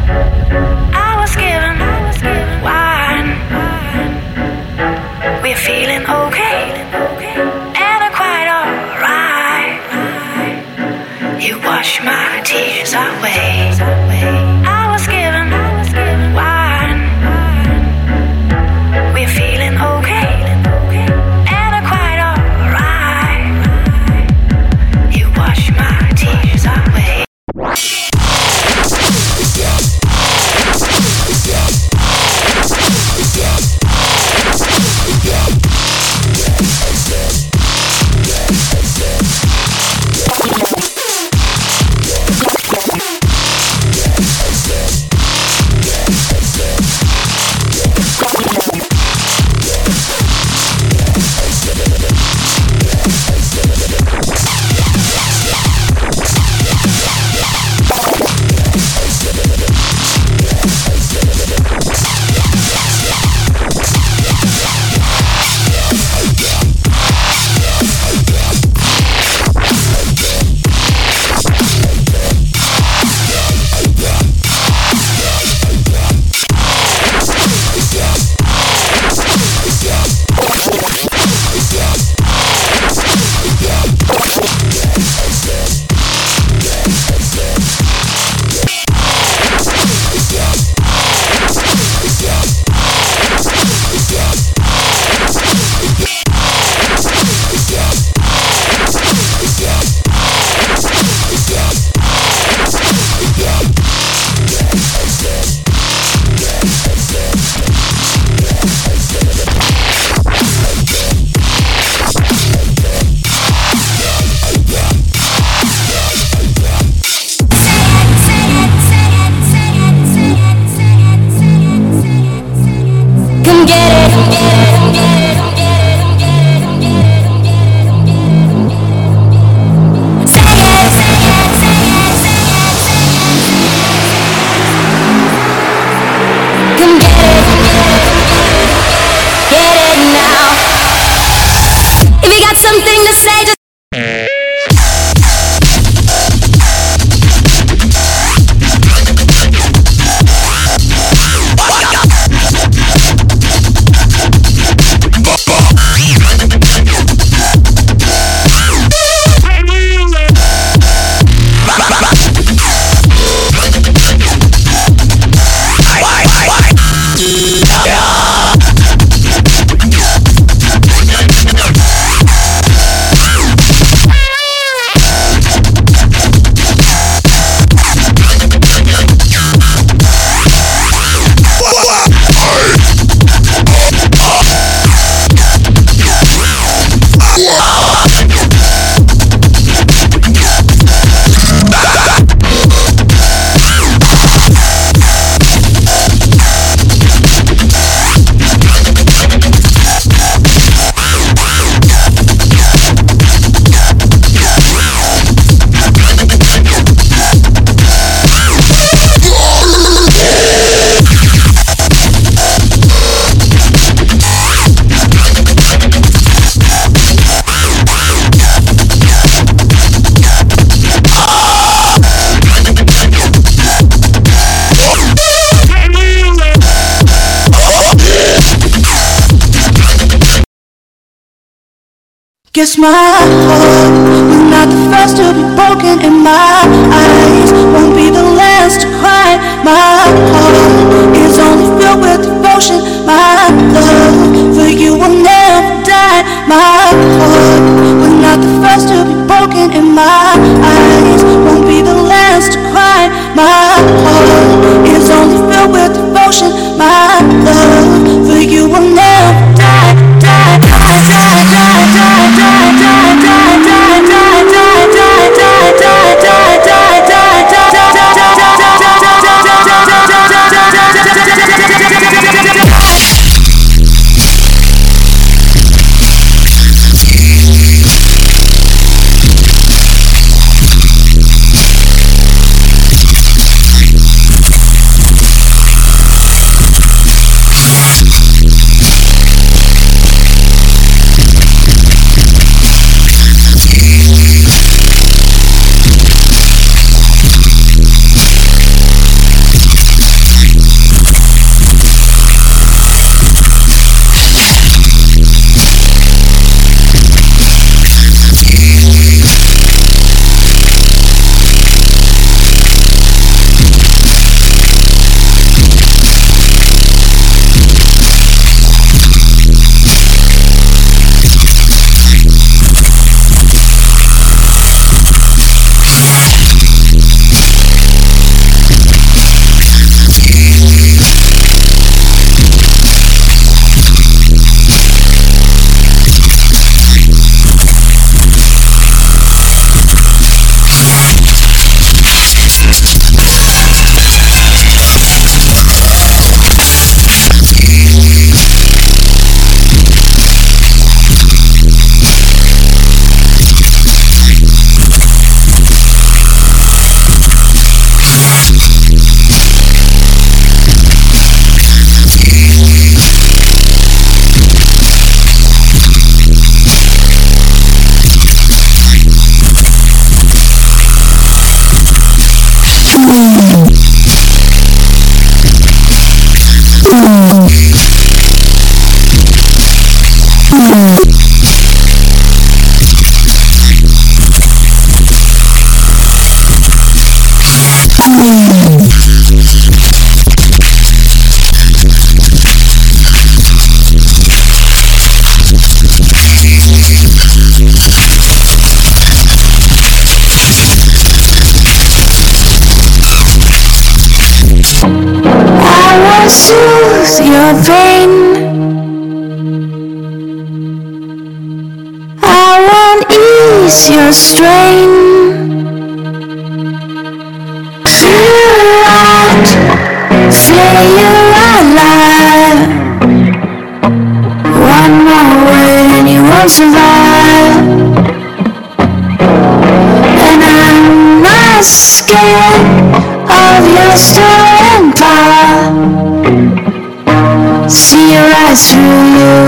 I was given wine. We're feeling okay, and I'm quite alright. You wash my tears away. I was given wine. We're feeling okay, and I'm quite alright. You wash my tears away. Guess my heart was not the first to be broken, and my eyes won't be the last to cry. My heart is only filled with devotion. My love for you will never die. My heart was not the first to be broken, and my eyes won't be the last to cry. My heart is only filled with devotion. My love for you will never die. Die, die, die, die, die, die, die, die, die, die, die, die, die, die, die, die, die, die. soothe your pain. I won't ease your strain. Clear out, flay you alive. One more word and you won't survive. And I'm not scared of your stirring power. See your eyes through you.